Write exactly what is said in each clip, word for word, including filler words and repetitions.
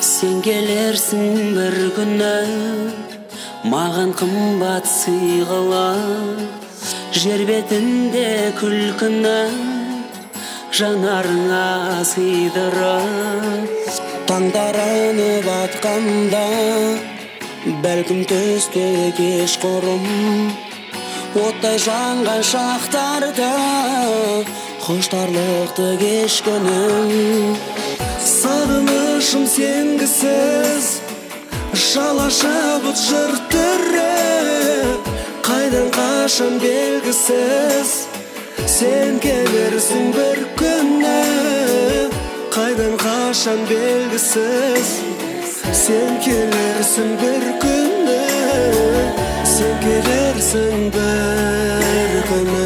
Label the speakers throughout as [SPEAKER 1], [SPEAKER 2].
[SPEAKER 1] Сен келерсің бір күні, маған қымбат сый қылып, жер бетінде күлкіні жанарыңа сыйдырып. Таңдарынып атқанда, бәлкім түсте кешқұрым, оттай жанған шақтарда қоштарлықты кешкенім. Сағынышым сенгісіз, жалаша бұт жыр түрі, қайдан қашан белгісіз. Сен келерсің бір күні, қайдан қашан белгісіз. Сен келерсің бір күні, сен келерсің бір күні.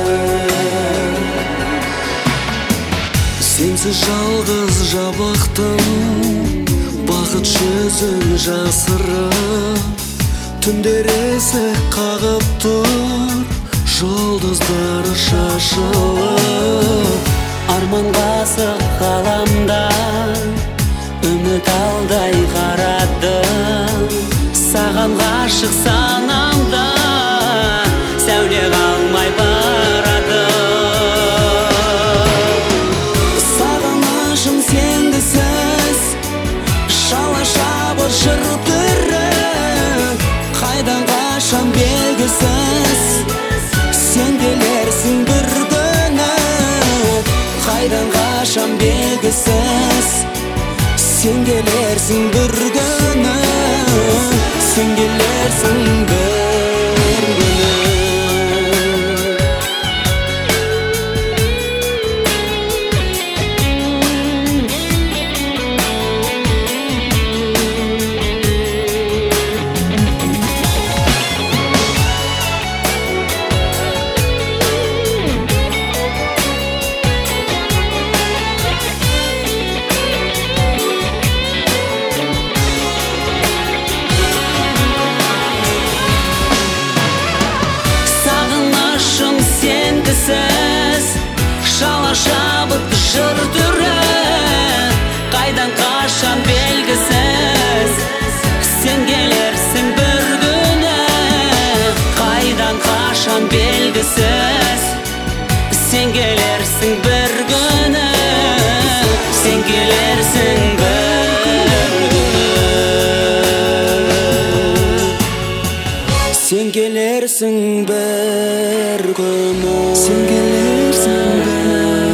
[SPEAKER 1] Сенсіз жалғыз жабықтым, бақыт жүзін жасырып. Түндер есік қағып тұр, жұлдыздары шашылып. Арманға сық ғаламда үміт алдай қарадым. Саған ғашық санамда сәуле қалмай барады. Сағынышым сенгісіз, шала-шабы жыр түрі, қайдан қашан белгісіз. Сен келерсің бір күні, қайдан қашан белгісіз. Сен келерсің бір күні, сен келерсің бір күні. Шала-шабыт жыр түрі, қайдан қашан белгісіз. Сен келерсің бір күні, қайдан қашан белгісіз. Сен келерсің бір күні, сен келерсің бір күні. Сен келерсің бір күні, сен келерсің бір күні.